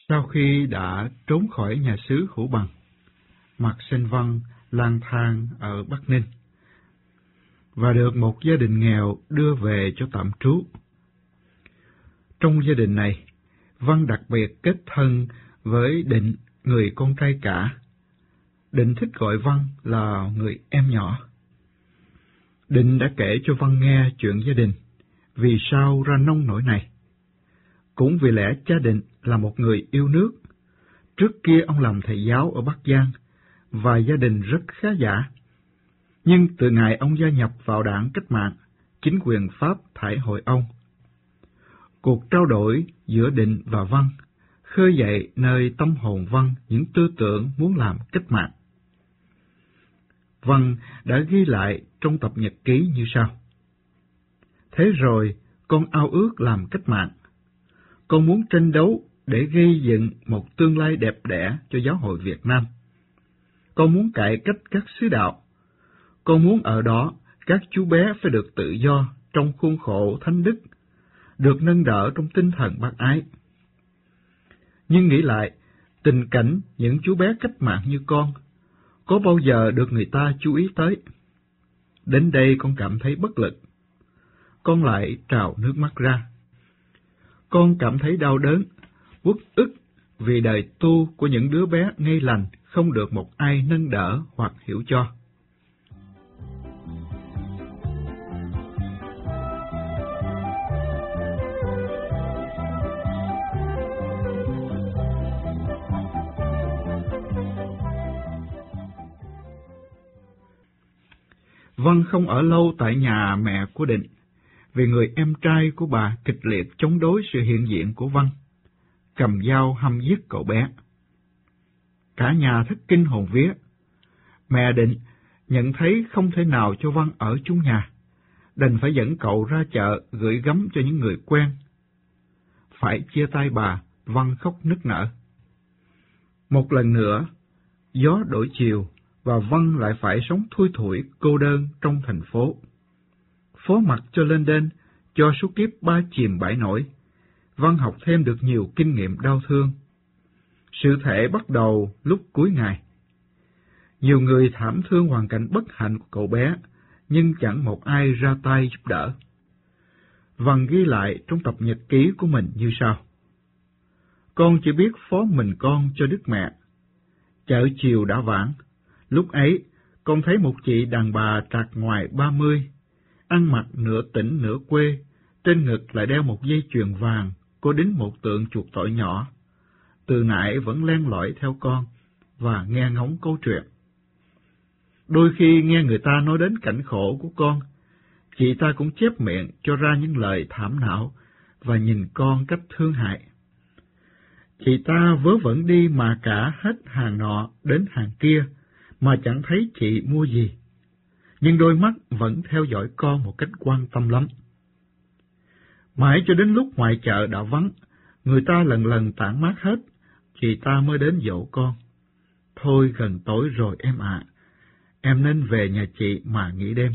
Sau khi đã trốn khỏi nhà xứ Hữu Bằng, Mạc Sinh Văn lang thang ở Bắc Ninh và được một gia đình nghèo đưa về cho tạm trú. Trong gia đình này, Văn đặc biệt kết thân với Định, người con trai cả. Định thích gọi Văn là người em nhỏ. Định đã kể cho Văn nghe chuyện gia đình, vì sao ra nông nỗi này. Cũng vì lẽ cha Định là một người yêu nước. Trước kia ông làm thầy giáo ở Bắc Giang, và gia đình rất khá giả. Nhưng từ ngày ông gia nhập vào đảng cách mạng, chính quyền Pháp thải hội ông. Cuộc trao đổi giữa Định và Văn khơi dậy nơi tâm hồn Văn những tư tưởng muốn làm cách mạng. Văn đã ghi lại trong tập nhật ký như sau: Thế rồi, con ao ước làm cách mạng. Con muốn tranh đấu để gây dựng một tương lai đẹp đẽ cho giáo hội Việt Nam. Con muốn cải cách các sứ đạo. Con muốn ở đó các chú bé phải được tự do trong khuôn khổ thánh đức, được nâng đỡ trong tinh thần bác ái. Nhưng nghĩ lại, tình cảnh những chú bé cách mạng như con có bao giờ được người ta chú ý tới? Đến đây con cảm thấy bất lực. Con lại trào nước mắt ra. Con cảm thấy đau đớn, uất ức vì đời tu của những đứa bé ngây lành không được một ai nâng đỡ hoặc hiểu cho. Văn không ở lâu tại nhà mẹ của Định, vì người em trai của bà kịch liệt chống đối sự hiện diện của Văn, cầm dao hăm giết cậu bé. Cả nhà thất kinh hồn vía. Mẹ Định nhận thấy không thể nào cho Văn ở chung nhà, đành phải dẫn cậu ra chợ gửi gắm cho những người quen. Phải chia tay bà, Văn khóc nức nở. Một lần nữa, gió đổi chiều, và Văn lại phải sống thui thủi cô đơn trong thành phố. Phó mặc cho lên đên, cho số kiếp ba chìm bãi nổi, Văn học thêm được nhiều kinh nghiệm đau thương. Sự thể bắt đầu lúc cuối ngày. Nhiều người thảm thương hoàn cảnh bất hạnh của cậu bé, nhưng chẳng một ai ra tay giúp đỡ. Văn ghi lại trong tập nhật ký của mình như sau: Con chỉ biết phó mình con cho Đức Mẹ. Chợ chiều đã vãng. Lúc ấy, con thấy một chị đàn bà trạc ngoài 30, ăn mặc nửa tỉnh nửa quê, trên ngực lại đeo một dây chuyền vàng, có đính một tượng chuột tội nhỏ. Từ nãy vẫn len lỏi theo con, và nghe ngóng câu chuyện. Đôi khi nghe người ta nói đến cảnh khổ của con, chị ta cũng chép miệng cho ra những lời thảm não, và nhìn con cách thương hại. Chị ta vớ vẩn đi mà cả hết hàng nọ đến hàng kia, mà chẳng thấy chị mua gì, nhưng đôi mắt vẫn theo dõi con một cách quan tâm lắm. Mãi cho đến lúc ngoài chợ đã vắng, người ta lần lần tản mát hết, chị ta mới đến dỗ con. Thôi gần tối rồi em ạ, em nên về nhà chị mà nghỉ đêm.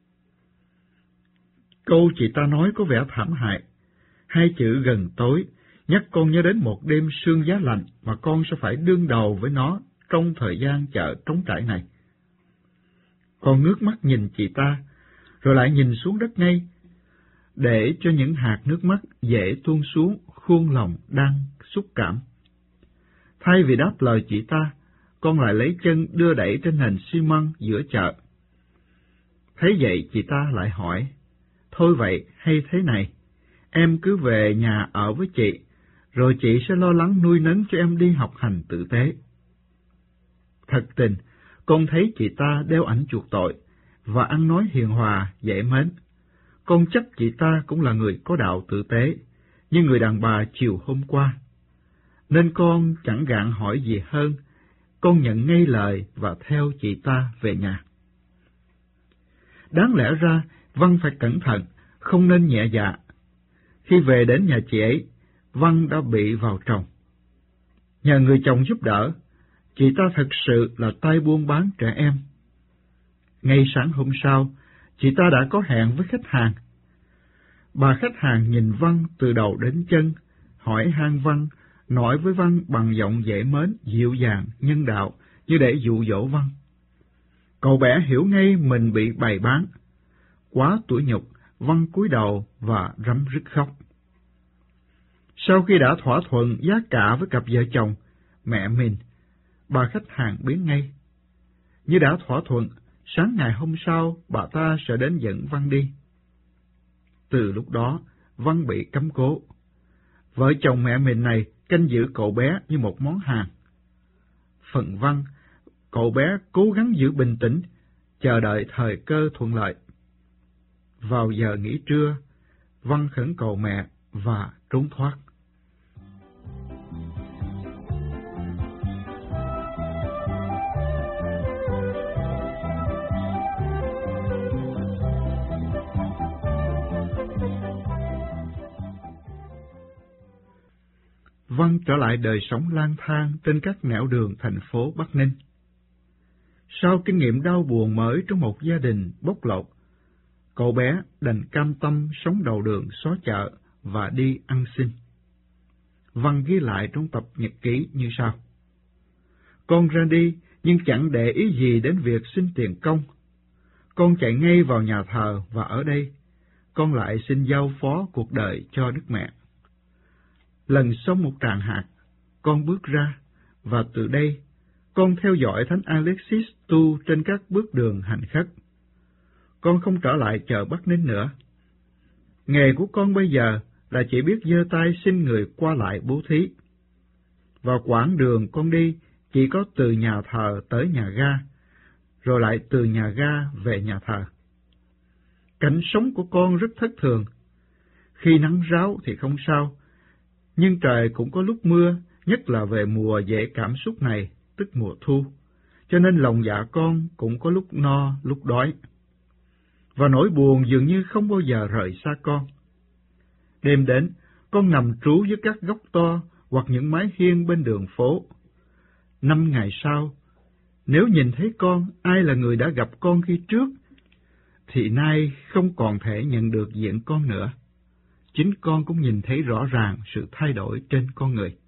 Câu chị ta nói có vẻ thảm hại. Hai chữ gần tối nhắc con nhớ đến một đêm sương giá lạnh mà con sẽ phải đương đầu với nó trong thời gian chợ trống trải này. Con ngước mắt nhìn chị ta, rồi lại nhìn xuống đất ngay, để cho những hạt nước mắt dễ tuôn xuống khuôn lòng đang xúc cảm. Thay vì đáp lời chị ta, con lại lấy chân đưa đẩy trên nền xi măng giữa chợ. Thấy vậy chị ta lại hỏi: Thôi vậy hay thế này, em cứ về nhà ở với chị, rồi chị sẽ lo lắng nuôi nấng cho em đi học hành tử tế. Thật tình, con thấy chị ta đeo ảnh chuộc tội, và ăn nói hiền hòa, dễ mến. Con chắc chị ta cũng là người có đạo tử tế, như người đàn bà chiều hôm qua. Nên con chẳng gạn hỏi gì hơn, con nhận ngay lời và theo chị ta về nhà. Đáng lẽ ra, Văn phải cẩn thận, không nên nhẹ dạ. Khi về đến nhà chị ấy, Văn đã bị vào chồng. Nhờ người chồng giúp đỡ, chị ta thật sự là tay buôn bán trẻ em. Ngay sáng hôm sau, chị ta đã có hẹn với khách hàng. Bà khách hàng nhìn Văn từ đầu đến chân, hỏi han Văn nói với Văn bằng giọng dễ mến, dịu dàng, nhân đạo, như để dụ dỗ Văn. Cậu bé hiểu ngay mình bị bày bán. Quá tủi nhục, Văn cúi đầu và rắm rứt khóc. Sau khi đã thỏa thuận giá cả với cặp vợ chồng, mẹ mình, bà khách hàng biến ngay. Như đã thỏa thuận, sáng ngày hôm sau, bà ta sẽ đến dẫn Văn đi. Từ lúc đó, Văn bị cấm cố. Vợ chồng mẹ mình này canh giữ cậu bé như một món hàng. Phần Văn, cậu bé cố gắng giữ bình tĩnh, chờ đợi thời cơ thuận lợi. Vào giờ nghỉ trưa, Văn khẩn cầu mẹ và trốn thoát. Văn trở lại đời sống lang thang trên các nẻo đường thành phố Bắc Ninh. Sau kinh nghiệm đau buồn mới trong một gia đình bóc lột, cậu bé đành cam tâm sống đầu đường xó chợ và đi ăn xin. Văn ghi lại trong tập nhật ký như sau: Con ra đi nhưng chẳng để ý gì đến việc xin tiền công. Con chạy ngay vào nhà thờ và ở đây, con lại xin giao phó cuộc đời cho Đức Mẹ. Lần xong một tràng hạt, con bước ra, và từ đây, con theo dõi Thánh Alexis tu trên các bước đường hành khất. Con không trở lại chợ Bắc Ninh nữa. Nghề của con bây giờ là chỉ biết giơ tay xin người qua lại bố thí. Vào quãng đường con đi chỉ có từ nhà thờ tới nhà ga, rồi lại từ nhà ga về nhà thờ. Cảnh sống của con rất thất thường. Khi nắng ráo thì không sao, nhưng trời cũng có lúc mưa, nhất là về mùa dễ cảm xúc này, tức mùa thu, cho nên lòng dạ con cũng có lúc no, lúc đói. Và nỗi buồn dường như không bao giờ rời xa con. Đêm đến, con nằm trú dưới các gốc to hoặc những mái hiên bên đường phố. 5 ngày sau, nếu nhìn thấy con, ai là người đã gặp con khi trước, thì nay không còn thể nhận được diện con nữa. Chính con cũng nhìn thấy rõ ràng sự thay đổi trên con người.